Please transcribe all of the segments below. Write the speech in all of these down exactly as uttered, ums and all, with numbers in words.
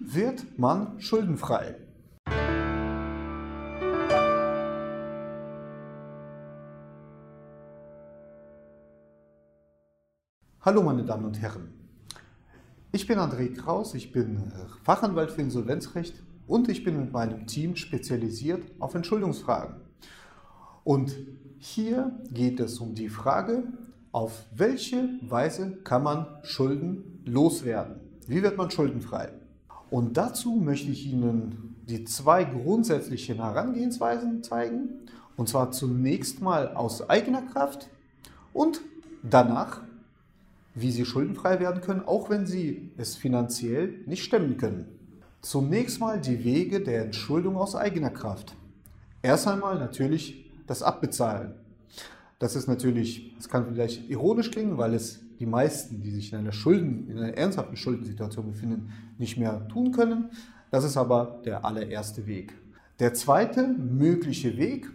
wird man schuldenfrei? Hallo meine Damen und Herren, ich bin André Kraus, ich bin Fachanwalt für Insolvenzrecht und ich bin mit meinem Team spezialisiert auf Entschuldungsfragen. Und hier geht es um die Frage, auf welche Weise kann man Schulden loswerden? Wie wird man schuldenfrei? Und dazu möchte ich Ihnen die zwei grundsätzlichen Herangehensweisen zeigen. Und zwar zunächst mal aus eigener Kraft und danach, wie Sie schuldenfrei werden können, auch wenn Sie es finanziell nicht stemmen können. Zunächst mal die Wege der Entschuldung aus eigener Kraft. Erst einmal natürlich das Abbezahlen. Das ist natürlich, es kann vielleicht ironisch klingen, weil es die meisten, die sich in einer Schulden, in einer ernsthaften Schuldensituation befinden, nicht mehr tun können. Das ist aber der allererste Weg. Der zweite mögliche Weg,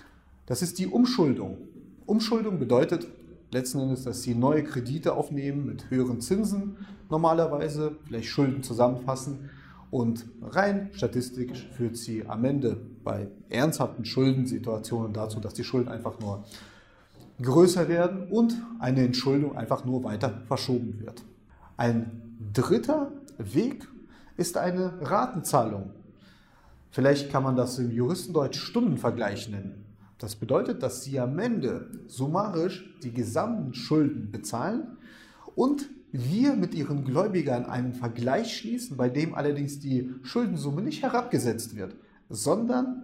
das ist die Umschuldung. Umschuldung bedeutet letzten Endes, dass Sie neue Kredite aufnehmen mit höheren Zinsen normalerweise, vielleicht Schulden zusammenfassen und rein statistisch führt sie am Ende bei ernsthaften Schuldensituationen dazu, dass die Schulden einfach nur größer werden und eine Entschuldung einfach nur weiter verschoben wird. Ein dritter Weg ist eine Ratenzahlung. Vielleicht kann man das im Juristendeutsch Stundenvergleich nennen. Das bedeutet, dass Sie am Ende summarisch die gesamten Schulden bezahlen und wir mit Ihren Gläubigern einen Vergleich schließen, bei dem allerdings die Schuldensumme nicht herabgesetzt wird, sondern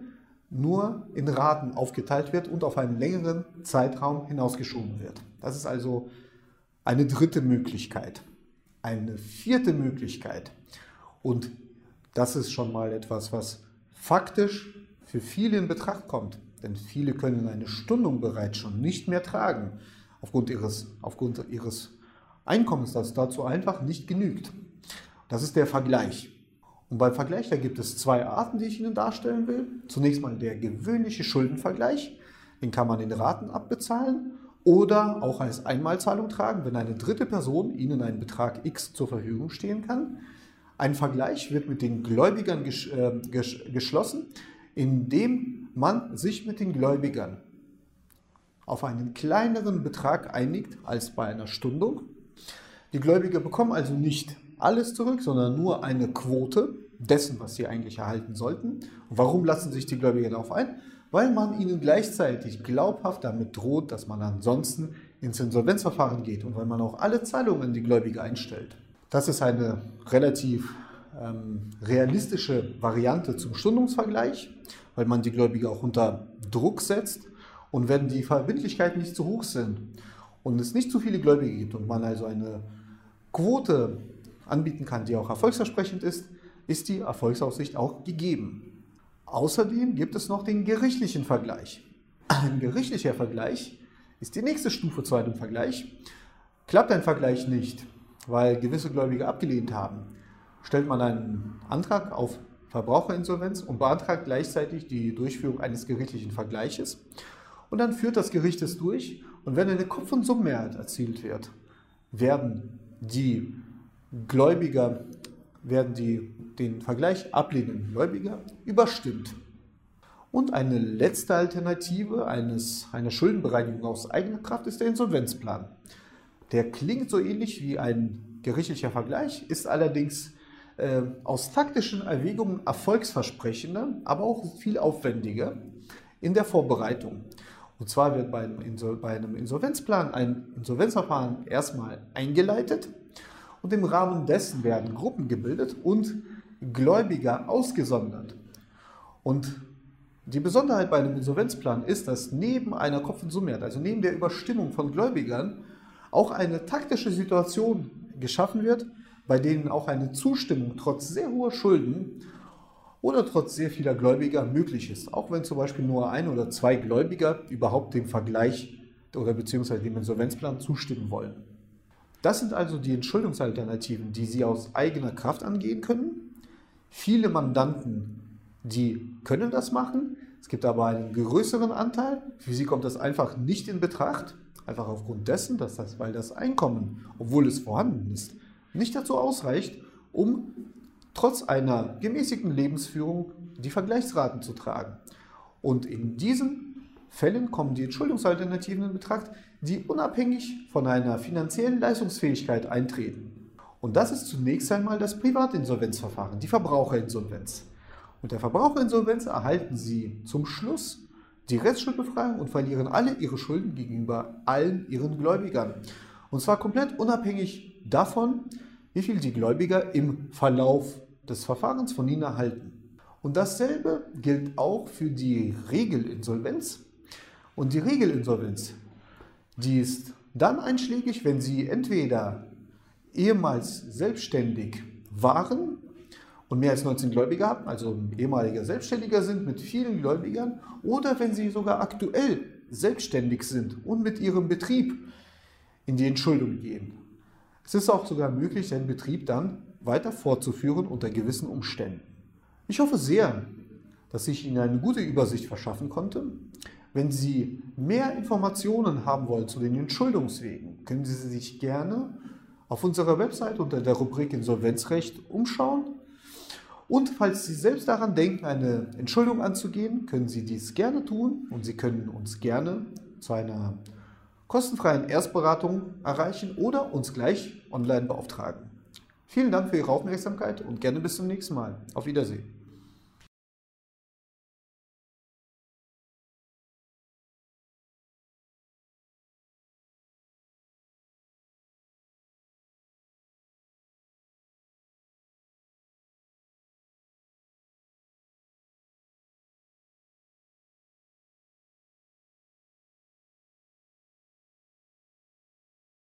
nur in Raten aufgeteilt wird und auf einen längeren Zeitraum hinausgeschoben wird. Das ist also eine dritte Möglichkeit. Eine vierte Möglichkeit, und das ist schon mal etwas, was faktisch für viele in Betracht kommt, denn viele können eine Stundung bereits schon nicht mehr tragen, aufgrund ihres, aufgrund ihres Einkommens, das dazu einfach nicht genügt. Das ist der Vergleich. Und beim Vergleich, da gibt es zwei Arten, die ich Ihnen darstellen will. Zunächst mal der gewöhnliche Schuldenvergleich, den kann man in Raten abbezahlen oder auch als Einmalzahlung tragen, wenn eine dritte Person Ihnen einen Betrag X zur Verfügung stehen kann. Ein Vergleich wird mit den Gläubigern ges äh, ges geschlossen, indem man sich mit den Gläubigern auf einen kleineren Betrag einigt als bei einer Stundung. Die Gläubiger bekommen also nicht alles zurück, sondern nur eine Quote dessen, was sie eigentlich erhalten sollten. Und warum lassen sich die Gläubiger darauf ein? Weil man ihnen gleichzeitig glaubhaft damit droht, dass man ansonsten ins Insolvenzverfahren geht und weil man auch alle Zahlungen an die Gläubiger einstellt. Das ist eine relativ ähm, realistische Variante zum Stundungsvergleich, weil man die Gläubiger auch unter Druck setzt. Und wenn die Verbindlichkeiten nicht zu hoch sind und es nicht zu viele Gläubige gibt und man also eine Quote anbieten kann, die auch erfolgsversprechend ist, ist die Erfolgsaussicht auch gegeben. Außerdem gibt es noch den gerichtlichen Vergleich. Ein gerichtlicher Vergleich ist die nächste Stufe zu einem Vergleich. Klappt ein Vergleich nicht, weil gewisse Gläubige abgelehnt haben, stellt man einen Antrag auf Verbraucherinsolvenz und beantragt gleichzeitig die Durchführung eines gerichtlichen Vergleiches. Und dann führt das Gericht es durch und wenn eine Kopf- und Summenmehrheit erzielt wird, werden die Gläubiger, werden die den Vergleich ablehnenden Gläubiger überstimmt. Und eine letzte Alternative eines, einer Schuldenbereinigung aus eigener Kraft ist der Insolvenzplan. Der klingt so ähnlich wie ein gerichtlicher Vergleich, ist allerdings äh, aus taktischen Erwägungen erfolgsversprechender, aber auch viel aufwendiger in der Vorbereitung. Und zwar wird bei einem, Insol bei einem Insolvenzplan ein Insolvenzverfahren erstmal eingeleitet und im Rahmen dessen werden Gruppen gebildet und Gläubiger ausgesondert. Und die Besonderheit bei einem Insolvenzplan ist, dass neben einer Kopf- und Summenmehrheit, also neben der Überstimmung von Gläubigern, auch eine taktische Situation geschaffen wird, bei denen auch eine Zustimmung trotz sehr hoher Schulden oder trotz sehr vieler Gläubiger möglich ist. Auch wenn zum Beispiel nur ein oder zwei Gläubiger überhaupt dem Vergleich oder beziehungsweise dem Insolvenzplan zustimmen wollen. Das sind also die Entschuldungsalternativen, die Sie aus eigener Kraft angehen können. Viele Mandanten, die können das machen. Es gibt aber einen größeren Anteil. Für sie kommt das einfach nicht in Betracht. Einfach aufgrund dessen, dass das, weil das Einkommen, obwohl es vorhanden ist, nicht dazu ausreicht, um trotz einer gemäßigten Lebensführung die Vergleichsraten zu tragen. Und in diesen Fällen kommen die Entschuldungsalternativen in Betracht, die unabhängig von einer finanziellen Leistungsfähigkeit eintreten. Und das ist zunächst einmal das Privatinsolvenzverfahren, die Verbraucherinsolvenz. Mit der Verbraucherinsolvenz erhalten Sie zum Schluss die Restschuldbefreiung und verlieren alle Ihre Schulden gegenüber allen Ihren Gläubigern. Und zwar komplett unabhängig davon, wie viel die Gläubiger im Verlauf des Verfahrens von Ihnen erhalten. Und dasselbe gilt auch für die Regelinsolvenz. Und die Regelinsolvenz, die ist dann einschlägig, wenn Sie entweder ehemals selbstständig waren und mehr als neunzehn Gläubiger haben, also ein ehemaliger Selbstständiger sind mit vielen Gläubigern, oder wenn Sie sogar aktuell selbstständig sind und mit Ihrem Betrieb in die Entschuldung gehen. Es ist auch sogar möglich, den Betrieb dann weiter fortzuführen unter gewissen Umständen. Ich hoffe sehr, dass ich Ihnen eine gute Übersicht verschaffen konnte. Wenn Sie mehr Informationen haben wollen zu den Entschuldungswegen, können Sie sich gerne auf unserer Website unter der Rubrik Insolvenzrecht umschauen. Und falls Sie selbst daran denken, eine Entschuldung anzugehen, können Sie dies gerne tun und Sie können uns gerne zu einer kostenfreien Erstberatung erreichen oder uns gleich online beauftragen. Vielen Dank für Ihre Aufmerksamkeit und gerne bis zum nächsten Mal. Auf Wiedersehen.